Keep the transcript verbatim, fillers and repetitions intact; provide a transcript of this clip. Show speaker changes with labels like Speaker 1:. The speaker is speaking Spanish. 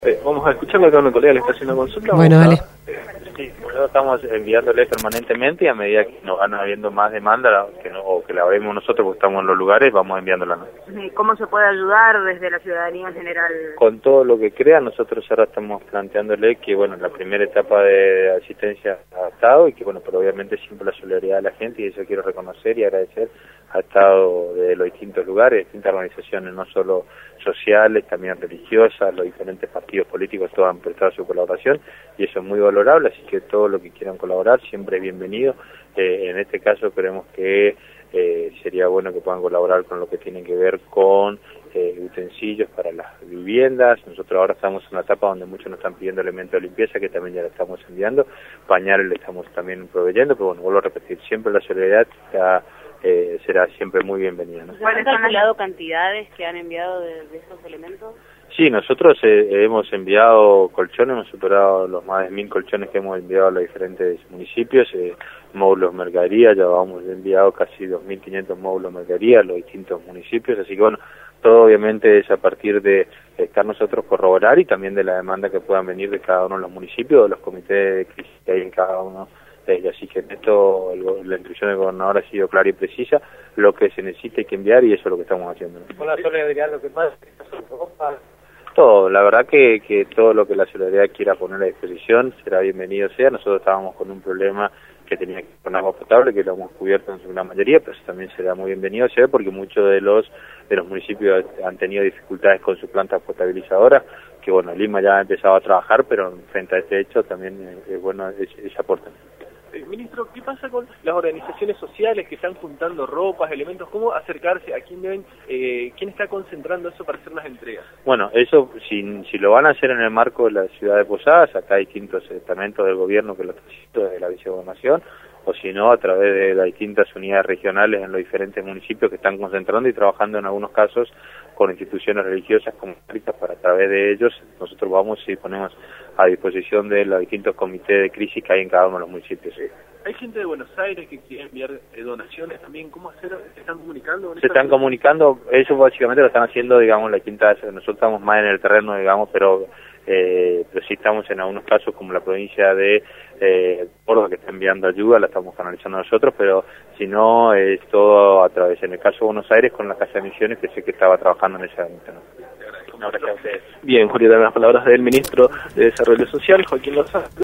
Speaker 1: Eh, vamos a escuchar lo que un colega le está haciendo consulta.
Speaker 2: Bueno, dale.
Speaker 3: Sí, nosotros estamos enviándole permanentemente y a medida que nos van habiendo más demanda que no, o que la vemos nosotros porque estamos en los lugares, vamos enviándola.
Speaker 4: ¿Cómo se puede ayudar desde la ciudadanía en general?
Speaker 3: Con todo lo que crea, nosotros ahora estamos planteándole que, bueno, la primera etapa de asistencia ha estado y que, bueno, pero obviamente siempre la solidaridad de la gente, y eso quiero reconocer y agradecer, ha estado de los distintos lugares, distintas organizaciones, no solo sociales, también religiosas, los diferentes partidos políticos, todos han prestado su colaboración y eso es muy valorable, así que todo lo que quieran colaborar siempre es bienvenido. Eh, en este caso creemos que eh, sería bueno que puedan colaborar con lo que tiene que ver con eh, utensilios para las viviendas. Nosotros ahora estamos en una etapa donde muchos nos están pidiendo elementos de limpieza, que también ya le estamos enviando, pañales le estamos también proveyendo, pero bueno, vuelvo a repetir, siempre la solidaridad está Eh, será siempre muy bienvenida, ¿no?
Speaker 4: ¿Han calculado cantidades que han enviado de, de esos elementos?
Speaker 3: Sí, nosotros eh, hemos enviado colchones, hemos superado los más de mil colchones que hemos enviado a los diferentes municipios, eh, módulos mercadería, ya hemos enviado casi dos mil quinientos módulos mercadería a los distintos municipios, así que bueno, todo obviamente es a partir de estar nosotros corroborar y también de la demanda que puedan venir de cada uno de los municipios, de los comités de crisis que hay en cada uno. Eh, así que en esto el, la instrucción del gobernador ha sido clara y precisa, lo que se necesita hay que enviar y eso es lo que estamos haciendo, ¿no?
Speaker 1: Con la solidaridad lo que pasa es que
Speaker 3: todo, la verdad que, que todo lo que la solidaridad quiera poner a disposición será bienvenido sea. Nosotros estábamos con un problema que tenía que ver con agua potable, que lo hemos cubierto en su gran mayoría, pero eso también será muy bienvenido sea porque muchos de los de los municipios han tenido dificultades con sus plantas potabilizadoras, que bueno, Lima ya ha empezado a trabajar, pero frente a este hecho también es, es bueno ese aporte.
Speaker 1: Eh, ministro, ¿qué pasa con las organizaciones sociales que están juntando ropas, elementos? ¿Cómo acercarse? ¿A quién deben, eh, quién está concentrando eso para hacer las entregas?
Speaker 3: Bueno, eso, si, si lo van a hacer en el marco de la ciudad de Posadas, acá hay distintos estamentos del gobierno que lo están haciendo desde la vicegobernación, o si no, a través de las distintas unidades regionales en los diferentes municipios que están concentrando y trabajando en algunos casos con instituciones religiosas como Caritas, para a través de ellos nosotros vamos y ponemos a disposición de los distintos comités de crisis que hay en cada uno de los municipios. Sí.
Speaker 1: Hay gente de Buenos Aires que quiere enviar eh, donaciones también. ¿Cómo hacer? ¿Se están comunicando?
Speaker 3: Se están comunicando, ellos básicamente lo están haciendo, digamos, la quinta, nosotros estamos más en el terreno, digamos, pero eh, pero sí estamos en algunos casos como la provincia de eh, Córdoba, que está enviando ayuda, la estamos canalizando nosotros, pero si no es todo a través, en el caso de Buenos Aires, con la Casa de Misiones, que sé que estaba trabajando en ese ámbito, ¿no?
Speaker 1: No, gracias a ustedes. Bien, Julieta, las palabras del ministro de Desarrollo Social, Joaquín Lozano.